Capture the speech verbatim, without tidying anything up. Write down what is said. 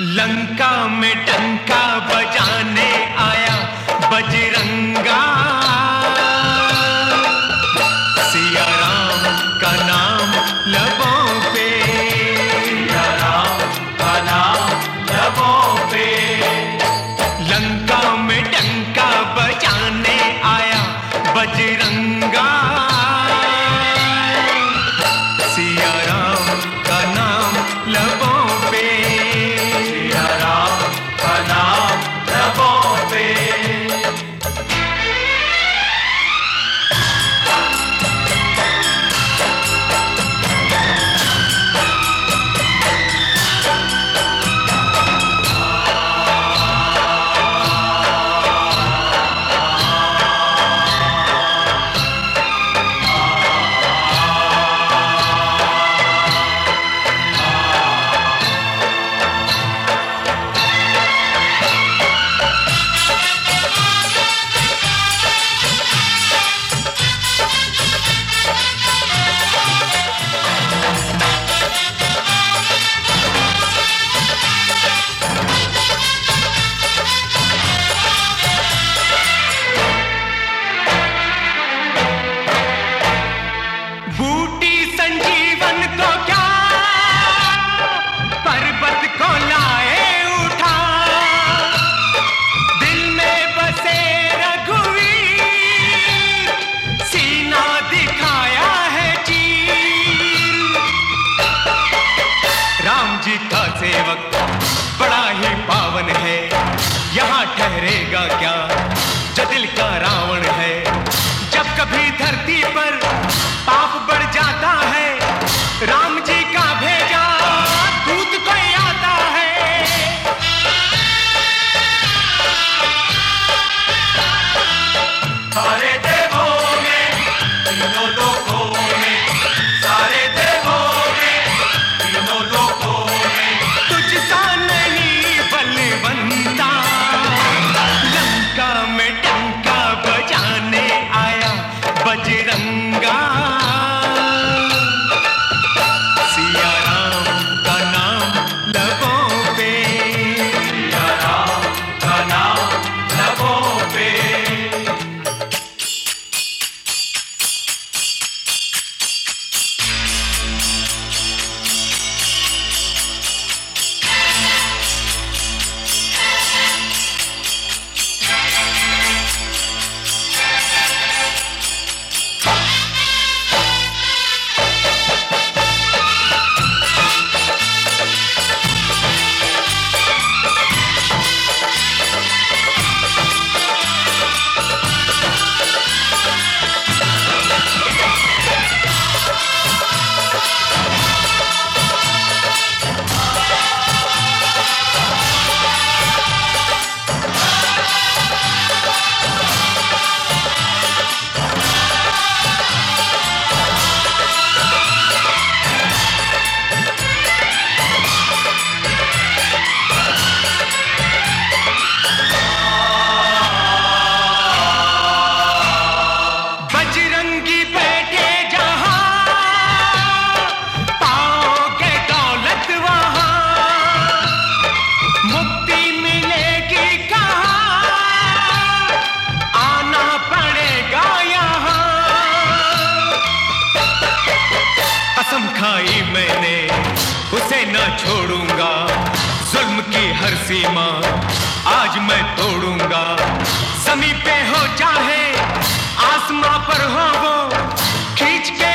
लंका में डंका बजाने आया बजरंगा। सिया राम का नाम लबों पे, सिया राम का नाम लबों पे। लंका में डंका बजाने आया बजरंगा। सिया राम का नाम लबों पे, सिया राम का नाम लबों पे। सेवक बड़ा ही पावन है, यहाँ ठहरेगा क्या जो दिल का रावण है। जब कभी धरती पर पाप बढ़ जाता है, राम जी का भेजा दूत कोई आता है। सारे देवों में तीनों लोकों में, सारे देवों में तीनों लोकों में तुझसा नहीं बलवंता। लंका में डंका बजाने आया बजरंगा। सिया राम का नाम लबों पे, सिया राम का नाम लबों पे। कसम खाई मैंने उसे न छोड़ूंगा, जुल्म की हर सीमा आज मैं तोड़ूंगा। ज़मीं पे हो चाहे आसमां पर हो वो, खींच के